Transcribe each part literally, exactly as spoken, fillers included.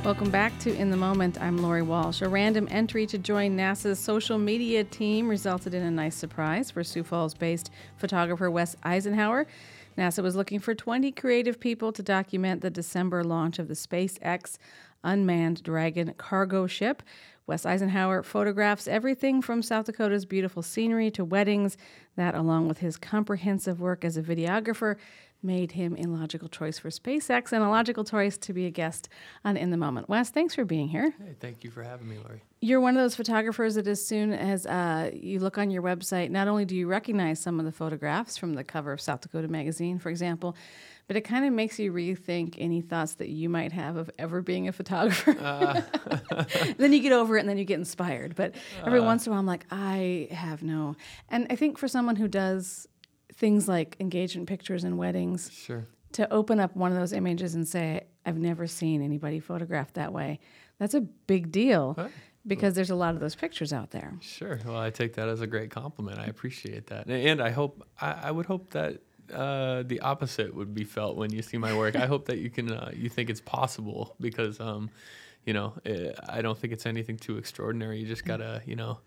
Welcome back to In the Moment. I'm Lori Walsh. A random entry to join NASA's social media team resulted in a nice surprise for Sioux Falls-based photographer Wes Eisenhower. NASA was looking for twenty creative people to document the December launch of the SpaceX unmanned Dragon cargo ship. Wes Eisenhower photographs everything from South Dakota's beautiful scenery to weddings. That, along with his comprehensive work as a videographer, made him a logical choice for SpaceX and a logical choice to be a guest on In the Moment. Wes, thanks for being here. Hey, thank you for having me, Lori. You're one of those photographers that as soon as uh, you look on your website, not only do you recognize some of the photographs from the cover of South Dakota Magazine, for example, but it kind of makes you rethink any thoughts that you might have of ever being a photographer. Uh. Then you get over it and then you get inspired. But every uh. once in a while I'm like, I have no. And I think for someone who does things like engagement pictures and weddings, sure, to open up one of those images and say, I've never seen anybody photographed that way, that's a big deal. Huh? Because there's a lot of those pictures out there. Sure. Well, I take that as a great compliment. I appreciate that. And I hope, I, I would hope that uh, the opposite would be felt when you see my work. I hope that you can, uh, you think it's possible because, um, you know, I don't think it's anything too extraordinary. You just gotta, you know,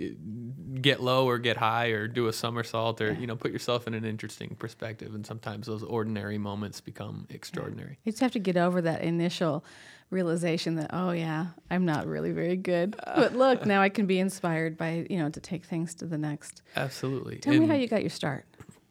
get low or get high or do a somersault or, you know, put yourself in an interesting perspective. And sometimes those ordinary moments become extraordinary. You just have to get over that initial realization that, oh yeah, I'm not really very good. But look, now I can be inspired by, you know, to take things to the next. Absolutely. Tell and, me how you got your start.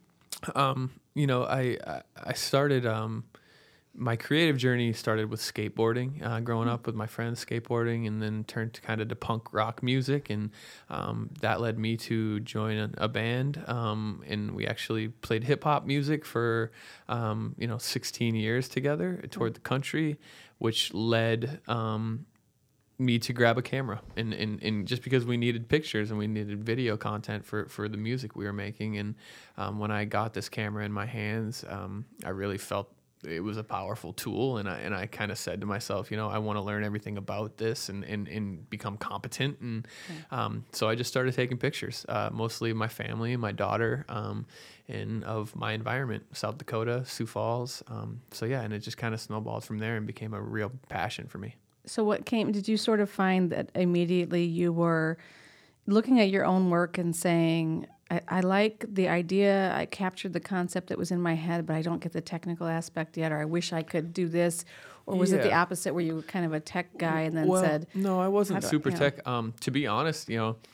Um, you know, I, I started, um, my creative journey started with skateboarding, uh, growing up with my friends skateboarding, and then turned to kind of to punk rock music. And um, that led me to join a, a band. Um, and we actually played hip hop music for, um, you know, sixteen years together, toured the country, which led um, me to grab a camera. And, and, and just because we needed pictures and we needed video content for, for the music we were making. And um, when I got this camera in my hands, um, I really felt it was a powerful tool, and I and I kind of said to myself, you know, I want to learn everything about this and, and, and become competent, and um, so I just started taking pictures, uh, mostly of my family and my daughter, um, and of my environment, South Dakota, Sioux Falls. Um, so yeah, and it just kind of snowballed from there and became a real passion for me. So what came? Did you sort of find that immediately you were looking at your own work and saying, I, I like the idea, I captured the concept that was in my head, but I don't get the technical aspect yet, or I wish I could do this? Or was yeah. it the opposite where you were kind of a tech guy and then well, said... No, I wasn't super I, tech. Know. Um, to be honest, you know,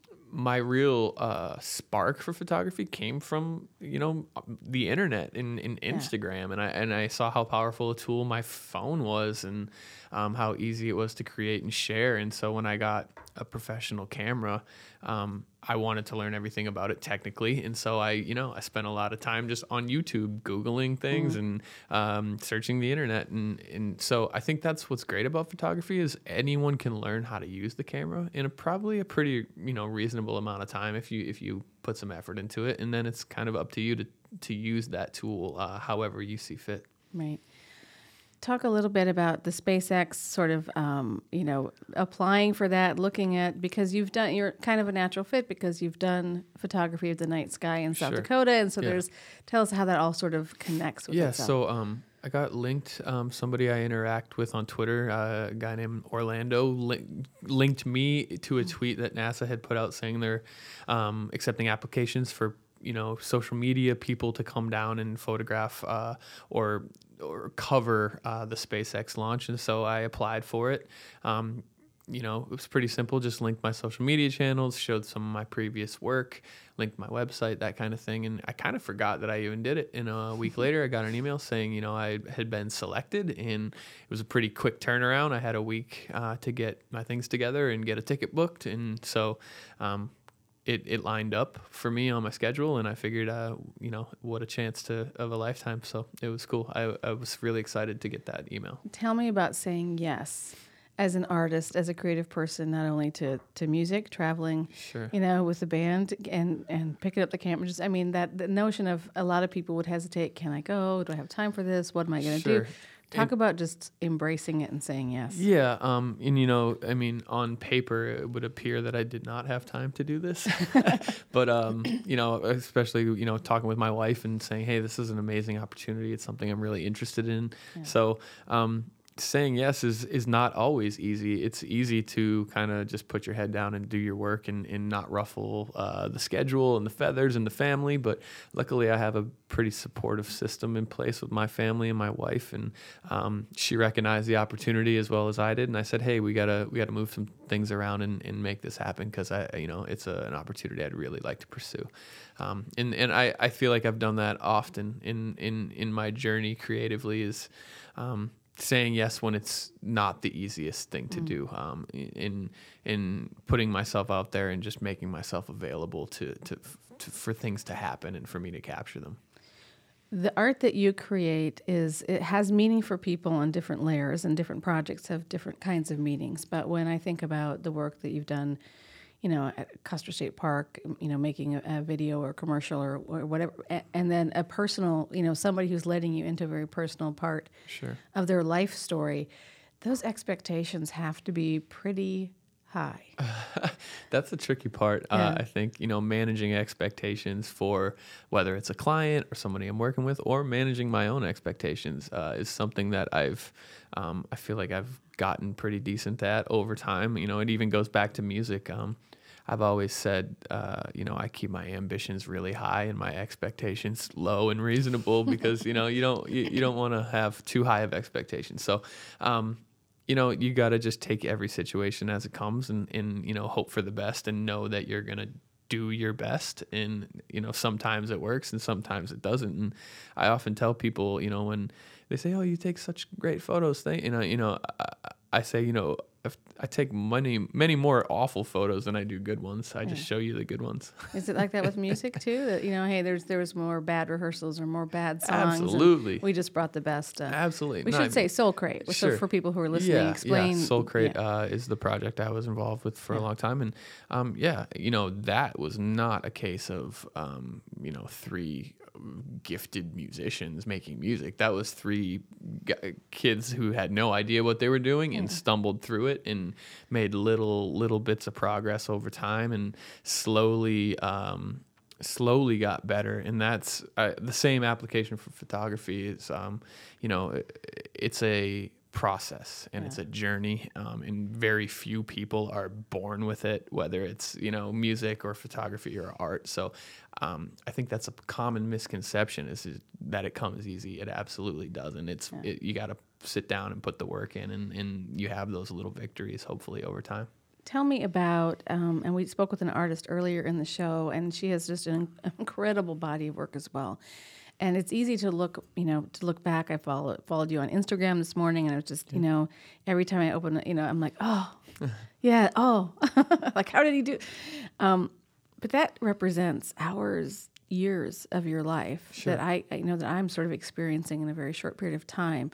my real uh, spark for photography came from, you know, the internet and, and Instagram. Yeah. And I and I saw how powerful a tool my phone was, and um, how easy it was to create and share. And so when I got a professional camera, um, I wanted to learn everything about it technically. And so I, you know, I spent a lot of time just on YouTube, Googling things, mm. and um, searching the internet. And, and so I think that's what's great about photography is anyone can learn how to use the camera in a, probably a pretty, you know, reasonable amount of time if you, if you put some effort into it. And then it's kind of up to you to, to use that tool uh, however you see fit. Right. Talk a little bit about the SpaceX sort of, um, you know, applying for that, looking at, because you've done, you're kind of a natural fit because you've done photography of the night sky in South sure. Dakota. And so yeah. there's, tell us how that all sort of connects with yeah, itself. so um, I got linked, um, somebody I interact with on Twitter, uh, a guy named Orlando, li- linked me to a tweet that NASA had put out saying they're um, accepting applications for, you know, social media people to come down and photograph uh, or or cover uh, the SpaceX launch. And so I applied for it. Um, you know, it was pretty simple. Just linked my social media channels, showed some of my previous work, linked my website, that kind of thing. And I kind of forgot that I even did it. And a week later, I got an email saying, you know, I had been selected, and it was a pretty quick turnaround. I had a week uh, to get my things together and get a ticket booked. And so, um, It, it lined up for me on my schedule, and I figured, uh, you know, what a chance to of a lifetime. So it was cool. I, I was really excited to get that email. Tell me about saying yes as an artist, as a creative person, not only to, to music, traveling, sure. you know, with the band and, and picking up the camera. Just, I mean, that the notion of a lot of people would hesitate. Can I go? Do I have time for this? What am I going to sure. do? Talk and, about just embracing it and saying yes. Yeah, um, and you know, I mean, on paper, it would appear that I did not have time to do this, but um, you know, especially you know, talking with my wife and saying, "Hey, this is an amazing opportunity. It's something I'm really interested in." Yeah. So, um, saying yes is is not always easy. It's easy to kind of just put your head down and do your work and, and not ruffle uh, the schedule and the feathers and the family. But luckily, I have a pretty supportive system in place with my family and my wife, and um, she recognized the opportunity as well as I did. And I said, "Hey, we gotta we gotta move some things around and, and make this happen because I you know it's a, an opportunity I'd really like to pursue." Um, and and I, I feel like I've done that often in in in my journey creatively is. Um, saying yes when it's not the easiest thing to mm. do, um, in in putting myself out there and just making myself available to, to, to for things to happen and for me to capture them. The art that you create is it has meaning for people on different layers, and different projects have different kinds of meanings. But when I think about the work that you've done, you know, at Custer State Park, you know, making a, a video or a commercial or, or whatever, and then a personal, you know, somebody who's letting you into a very personal part sure. of their life story, those expectations have to be pretty high. That's the tricky part. Yeah. Uh, I think, you know, managing expectations for whether it's a client or somebody I'm working with, or managing my own expectations uh, is something that I've, um, I feel like I've gotten pretty decent at over time. You know, it even goes back to music. Um, I've always said, uh, you know, I keep my ambitions really high and my expectations low and reasonable because, you know, you don't you, you don't want to have too high of expectations. So, um, you know, you got to just take every situation as it comes and, and, you know, hope for the best and know that you're going to do your best. And, you know, sometimes it works and sometimes it doesn't. And I often tell people, you know, when they say, "Oh, you take such great photos," they, you know, you know, I, I say, you know, if I take many, many more awful photos than I do good ones. I yeah. just show you the good ones. Is it like that with music too? That, you know, hey, there's there was more bad rehearsals or more bad songs. Absolutely. We just brought the best. Uh, Absolutely. We no, should I mean, say Soul Crate. Sure. So for people who are listening, yeah, explain. Yeah. Soul Crate yeah. uh, is the project I was involved with for yeah. a long time, and um, yeah, you know, that was not a case of um, you know three gifted musicians making music. That was three g- kids who had no idea what they were doing and yeah. stumbled through it and made little little bits of progress over time and slowly um, slowly got better. And that's uh, the same application for photography. Is um, you know it, it's a process and yeah. it's a journey, um, and very few people are born with it, whether it's you know music or photography or art. So um, I think that's a common misconception is, is that it comes easy. It absolutely doesn't. It's yeah. it, you got to sit down and put the work in, and, and you have those little victories hopefully over time. Tell me about, um, and we spoke with an artist earlier in the show, and she has just an incredible body of work as well. And it's easy to look, you know, to look back. I follow, followed you on Instagram this morning, and I was just, yeah. you know, every time I open it, you know, I'm like, oh, yeah, oh, like, how did he do? Um, but that represents hours, years of your life sure. that I, I know that I'm sort of experiencing in a very short period of time.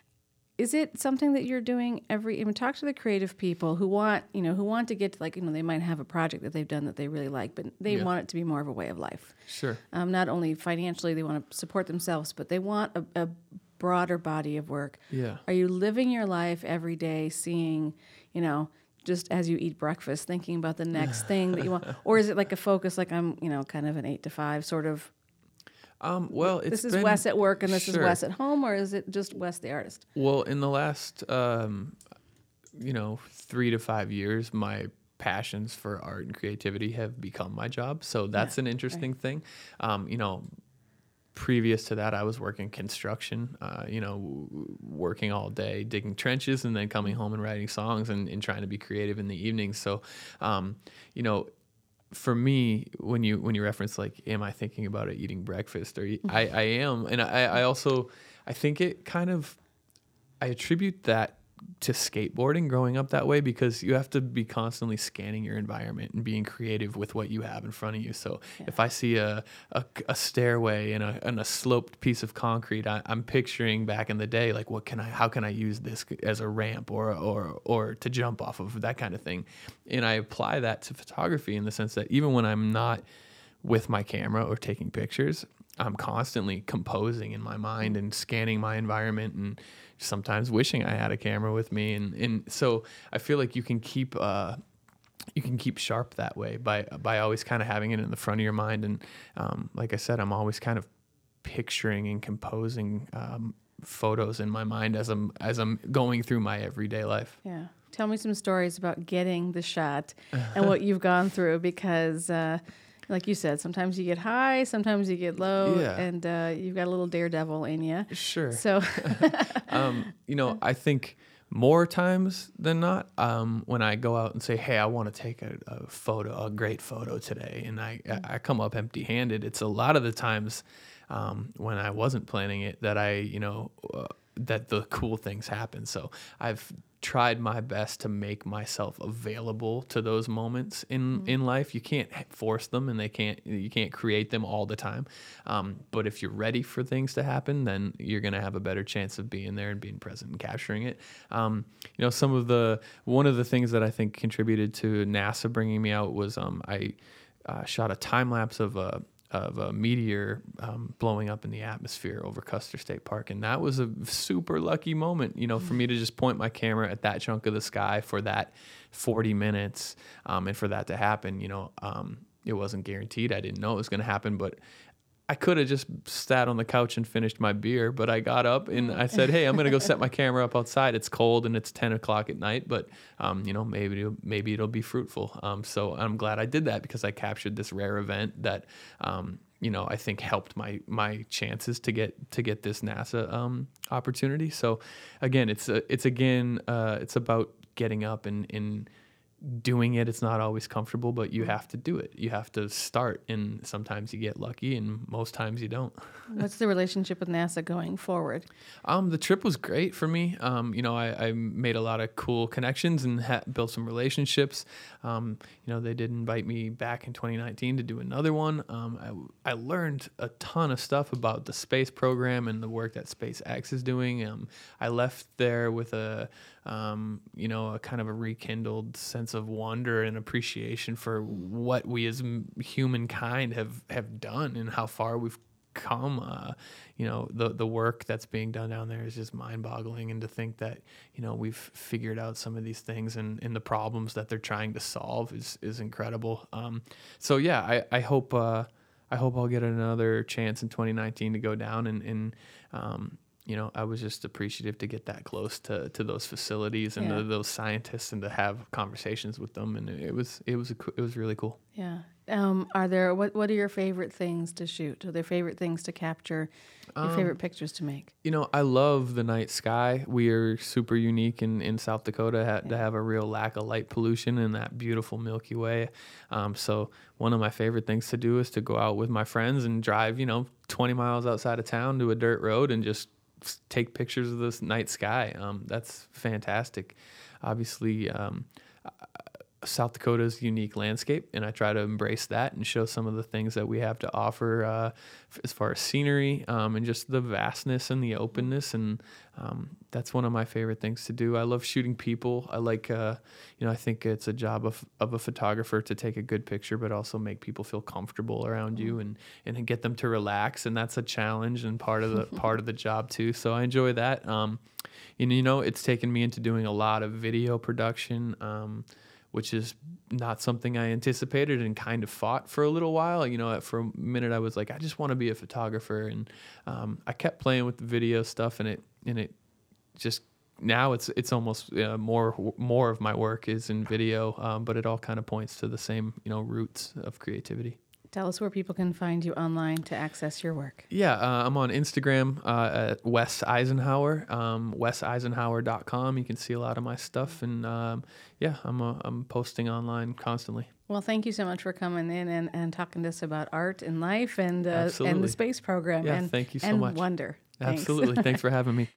Is it something that you're doing every, even talk to the creative people who want, you know, who want to get to, like, you know, they might have a project that they've done that they really like, but they yeah. want it to be more of a way of life. Sure. Um, not only financially, they want to support themselves, but they want a, a broader body of work. Yeah. Are you living your life every day seeing, you know, just as you eat breakfast, thinking about the next thing that you want? Or is it like a focus, like I'm, you know, kind of an eight to five sort of, Um, well, it's this is been, Wes at work and this sure. is Wes at home, or is it just Wes the artist? Well, in the last, um, you know, three to five years, my passions for art and creativity have become my job. So that's yeah, an interesting right. thing. Um, you know, previous to that, I was working construction, uh, you know, w- working all day, digging trenches, and then coming home and writing songs and, and trying to be creative in the evenings. So, um, you know, for me, when you when you reference like, am I thinking about it eating breakfast? Or I, I am, and I, I also I think it kind of I attribute that to skateboarding, growing up that way, because you have to be constantly scanning your environment and being creative with what you have in front of you. So yeah. if I see a, a, a stairway and a, and a sloped piece of concrete, I, I'm picturing back in the day, like, what can I, how can I use this as a ramp or, or, or to jump off of, that kind of thing. And I apply that to photography in the sense that even when I'm not with my camera or taking pictures, I'm constantly composing in my mind and scanning my environment and sometimes wishing I had a camera with me. And, and so I feel like you can keep, uh, you can keep sharp that way by, by always kind of having it in the front of your mind. And, um, like I said, I'm always kind of picturing and composing, um, photos in my mind as I'm as I'm going through my everyday life. Yeah. Tell me some stories about getting the shot and what you've gone through, because uh, like you said, sometimes you get high, sometimes you get low, Yeah. and uh, you've got a little daredevil in you. Sure. So, um, you know, I think more times than not, um, when I go out and say, "Hey, I want to take a, a photo, a great photo today," and I I come up empty-handed, it's a lot of the times um, when I wasn't planning it that I, you know, uh, that the cool things happen. So I've tried my best to make myself available to those moments in, mm-hmm. in life. You can't force them, and they can't, you can't create them all the time. Um, but if you're ready for things to happen, then you're going to have a better chance of being there and being present and capturing it. Um, you know, some of the, one of the things that I think contributed to NASA bringing me out was, um, I uh, shot a time lapse of a, of a meteor um, blowing up in the atmosphere over Custer State Park. And that was a super lucky moment, you know, for me to just point my camera at that chunk of the sky for that forty minutes. Um, and for that to happen, you know, um, it wasn't guaranteed. I didn't know it was going to happen, but I could have just sat on the couch and finished my beer, but I got up and I said, "Hey, I'm going to go set my camera up outside. It's cold and it's ten o'clock at night, but um, you know, maybe it'll, maybe it'll be fruitful." Um, so I'm glad I did that, because I captured this rare event that, um, you know, I think helped my my chances to get to get this NASA um, opportunity. So again, it's a, it's again uh, it's about getting up and and doing it. It's not always comfortable, but you have to do it. You have to start, and sometimes you get lucky, and most times you don't. What's the relationship with NASA going forward? Um, the trip was great for me. Um, you know, I, I made a lot of cool connections and ha- built some relationships. Um, you know, they did invite me back in twenty nineteen to do another one. Um, I, I learned a ton of stuff about the space program and the work that SpaceX is doing. Um, I left there with a, um, you know, a kind of a rekindled sense of wonder and appreciation for what we as humankind have, have done and how far we've come. Uh, you know, the the work that's being done down there is just mind-boggling, and to think that, you know, we've figured out some of these things, and, and the problems that they're trying to solve is is incredible. Um, so yeah, I I hope uh, I hope I'll get another chance in twenty nineteen to go down, and and um, you know, I was just appreciative to get that close to, to those facilities and yeah. to those scientists, and to have conversations with them, and it was it was a, it was really cool. Yeah. Um, are there what what are your favorite things to shoot? Are there favorite things to capture? Your Um, favorite pictures to make? You know, I love the night sky. We are super unique in, in South Dakota ha- Yeah. to have a real lack of light pollution in that beautiful Milky Way. Um, so one of my favorite things to do is to go out with my friends and drive, you know, twenty miles outside of town to a dirt road and just s- take pictures of this night sky. Um, that's fantastic. Obviously, um, South Dakota's unique landscape, and I try to embrace that and show some of the things that we have to offer uh, f- as far as scenery um, and just the vastness and the openness. And um, that's one of my favorite things to do. I love shooting people. I like, uh, you know, I think it's a job of, of a photographer to take a good picture, but also make people feel comfortable around you, and, and get them to relax. And that's a challenge and part of the part of the job too. So I enjoy that. Um, and, you know, it's taken me into doing a lot of video production, um, which is not something I anticipated, and kind of fought for a little while. You know, for a minute I was like, I just want to be a photographer. And um, I kept playing with the video stuff, and it, and it just, now it's, it's almost uh, more, more of my work is in video. Um, but it all kind of points to the same, you know, roots of creativity. Tell us where people can find you online to access your work. Yeah, uh, I'm on Instagram uh, at Wes Eisenhower, um, wes eisenhower dot com. You can see a lot of my stuff, and um, yeah, I'm uh, I'm posting online constantly. Well, thank you so much for coming in and, and talking to us about art and life, and uh, and the space program. Yeah, and, thank you so and much. wonder. Thanks. Absolutely, thanks for having me.